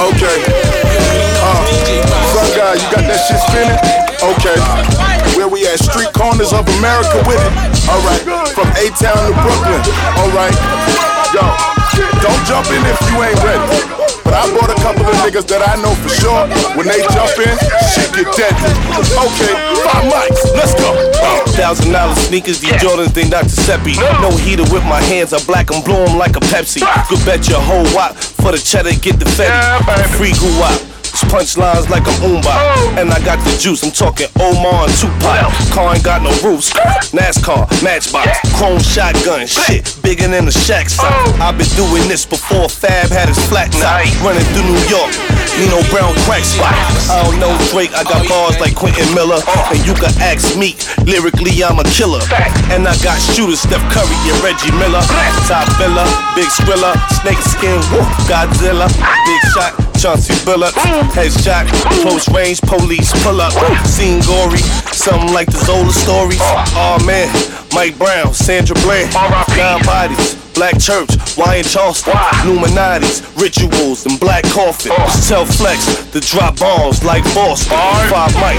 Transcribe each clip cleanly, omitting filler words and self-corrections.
Okay. Sun God, you got that shit spinning? Okay. Where we at? Street corners of America with it. Alright. From A-Town to Brooklyn. Alright. Yo, don't jump in if you ain't ready. But I brought a couple of niggas that I know for sure. When they jump in, shit get deadly. Okay, 5 mics, let's go. $1,000 sneakers, these Jordans, they not Giuseppe. No heater with my hands, I black and blue 'em like a Pepsi. Could bet your whole wop for the cheddar, get the Fetty. Free goo-wop. Punchlines like I'm Oomba. And I got the juice, I'm talking Omar and Tupac. Car ain't got no roofs. NASCAR, Matchbox, chrome shotgun, shit bigger than a shack site. I've been doing this before Fab had his flat top. Running through New York, Nino Brown crack spot. I don't know Drake, I got bars like Quentin Miller. And you can ask Meek, lyrically I'm a killer. And I got shooters, Steph Curry and Reggie Miller. Top Villa, Big Skrilla, Snake Skin, Godzilla, Big Shot, Chauncey Billups, headshot, close range, police pull up, scene gory, something like the Zola stories. Oh man, Mike Brown, Sandra Bland, 9 bodies, Black Church, Wyatt Charleston, Illuminati's, rituals, and black coffin. Tell Flex to drop bombs like Boston. 5 mics.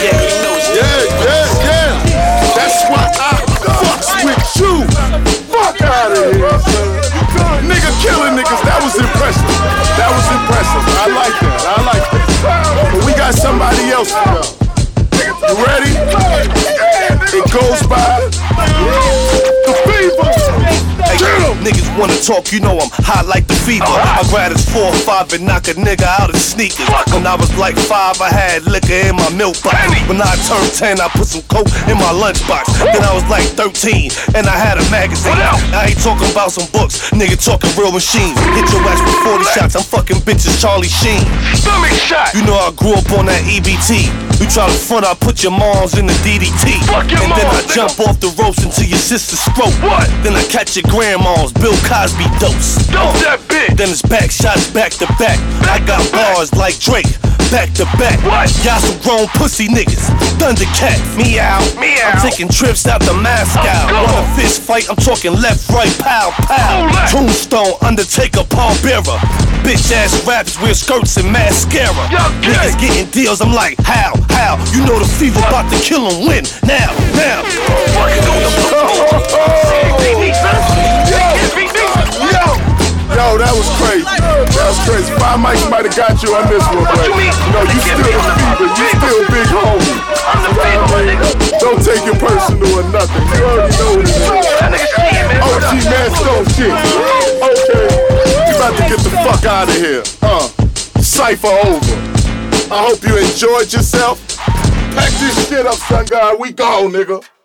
Yeah. That's why I fucks with you. Fuck out of here, son. Nigga killing niggas, that was impressive. I like that. But we got somebody else to go. You ready? It goes by the fever. Hey, niggas wanna talk, you know I'm hot like the fever. I grab his 4 or 5 and knock a nigga out of sneakers. When I was like 5, I had liquor in my milk box. When I turned 10, I put some coke in my lunchbox. Then I was like 13, and I had a magazine. I ain't talking about some books, nigga talking real machines. Hit your ass with 40 shots, I'm fucking bitches Charlie Sheen. Stomach shot. You know I grew up on that EBT. You try to front, I put your moms in the DDT. And then I jump off the ropes into your sister's throat. Then I catch your grandma's Bill Cosby dose. That bitch. Then it's back shots back to back. I got bars like Drake, back to back. Y'all some grown pussy niggas. Thundercat, meow. I'm taking trips out to Moscow. Want a fist fight? I'm talking left, right, pow, pow. Tombstone, Undertaker, Paul Bearer. Bitch ass rappers wear skirts and mascara. Niggas getting deals, I'm like, how? You know the fever about to kill him when? Now. Yo, that was crazy. 5 mics might have got you on this one, but you still the fever. You still big homie. I'm the fever, nigga. Don't take it personal or nothing. You already know what it is. OG Man Stone shit. Okay, you about to get the fuck out of here. Cypher over. I hope you enjoyed yourself. Pack this shit up, Sun God. We gone, nigga.